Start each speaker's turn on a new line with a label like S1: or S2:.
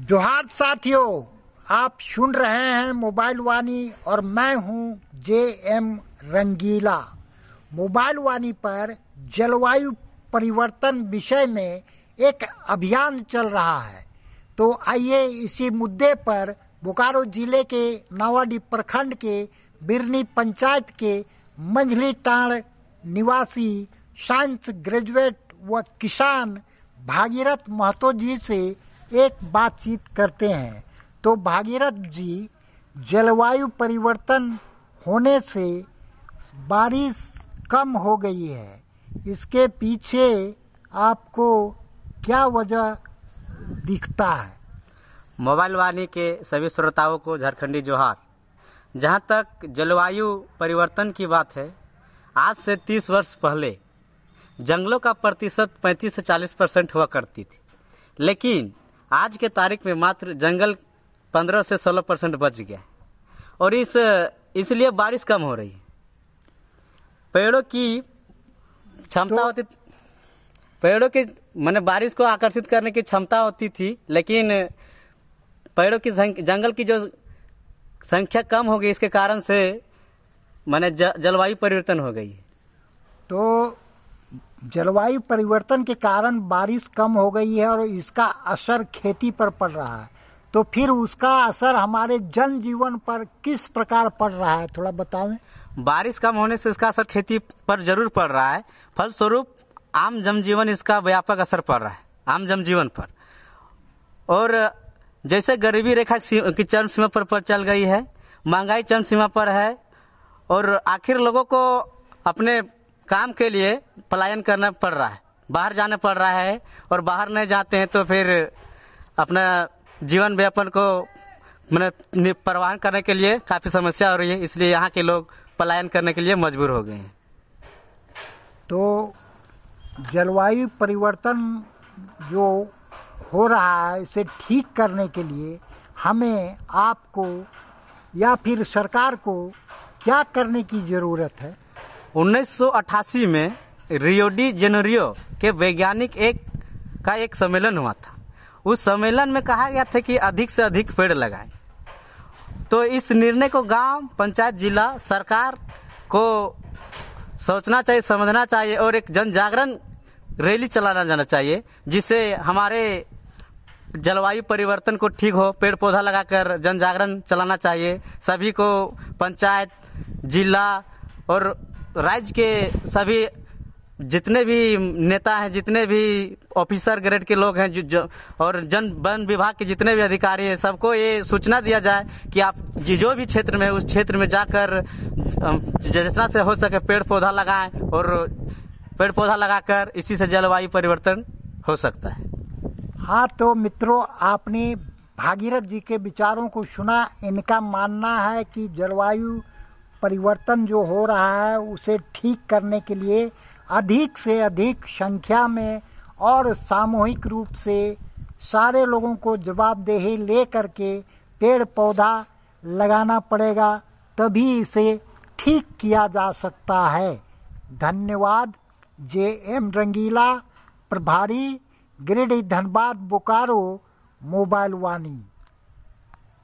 S1: जोहार साथियों, आप सुन रहे हैं मोबाइल वाणी और मैं हूं JM रंगीला। मोबाइल वाणी पर जलवायु परिवर्तन विषय में एक अभियान चल रहा है, तो आइए इसी मुद्दे पर बोकारो जिले के नावाडीह प्रखंड के बिरनी पंचायत के मंझली टांड़ निवासी साइंस ग्रेजुएट व किसान भागीरथ महतो जी से एक बातचीत करते हैं। तो भागीरथ जी, जलवायु परिवर्तन होने से बारिश कम हो गई है, इसके पीछे आपको क्या वजह दिखता है?
S2: मोबाइल वाणी के सभी श्रोताओं को झारखंडी जोहार। जहां तक जलवायु परिवर्तन की बात है, आज से 30 वर्ष पहले जंगलों का प्रतिशत 35 से 40% हुआ करती थी, लेकिन आज के तारीख में मात्र जंगल 15 से 16% बच गया और इसलिए बारिश कम हो रही है। पेड़ों की क्षमता होती, पेड़ों की माने बारिश को आकर्षित करने की क्षमता होती थी, लेकिन पेड़ों की जंगल की जो संख्या कम हो गई, इसके कारण से माने जलवायु परिवर्तन हो गई।
S1: तो जलवायु परिवर्तन के कारण बारिश कम हो गई है और इसका असर खेती पर पड़ रहा है, तो फिर उसका असर हमारे जनजीवन पर किस प्रकार पड़ रहा है, थोड़ा बताएं।
S2: बारिश कम होने से इसका असर खेती पर जरूर पड़ रहा है, फलस्वरूप आम जनजीवन इसका व्यापक असर पड़ रहा है, आम जनजीवन पर। और जैसे गरीबी रेखा की चरम सीमा पर चल गई है, महंगाई चरम सीमा पर है और आखिर लोगों को अपने काम के लिए पलायन करना पड़ रहा है, बाहर जाना पड़ रहा है, और बाहर नहीं जाते हैं तो फिर अपना जीवन व्यापन को मतलब परवान करने के लिए काफी समस्या हो रही है, इसलिए यहाँ के लोग पलायन करने के लिए मजबूर हो गए हैं।
S1: तो जलवायु परिवर्तन जो हो रहा है, इसे ठीक करने के लिए हमें, आपको या फिर सरकार को क्या करने की जरूरत है?
S2: 1988 में रियो डी जेनेरियो के वैज्ञानिक एक सम्मेलन हुआ था। उस सम्मेलन में कहा गया था कि अधिक से अधिक पेड़ लगाएं। तो इस निर्णय को गांव, पंचायत, जिला, सरकार को सोचना चाहिए, समझना चाहिए और एक जन जागरण रैली चलाना जाना चाहिए, जिससे हमारे जलवायु परिवर्तन को ठीक हो। पेड़ पौधा लगाकर जन जागरण चलाना चाहिए। सभी को पंचायत, जिला और राज्य के सभी जितने भी नेता हैं, जितने भी ऑफिसर ग्रेड के लोग हैं और वन विभाग के जितने भी अधिकारी हैं, सबको ये सूचना दिया जाए कि आप जो भी क्षेत्र में, उस क्षेत्र में जाकर जितना से हो सके पेड़ पौधा लगाएं, और पेड़ पौधा लगाकर इसी से जलवायु परिवर्तन हो सकता है।
S1: हाँ, तो मित्रों, आपने भागीरथ जी के विचारों को सुना। इनका मानना है कि जलवायु परिवर्तन जो हो रहा है, उसे ठीक करने के लिए अधिक से अधिक संख्या में और सामूहिक रूप से सारे लोगों को जवाबदेही ले करके पेड़ पौधा लगाना पड़ेगा, तभी इसे ठीक किया जा सकता है। धन्यवाद। JM रंगीला, प्रभारी, गिरिडीह, धनबाद, बोकारो, मोबाइल वाणी।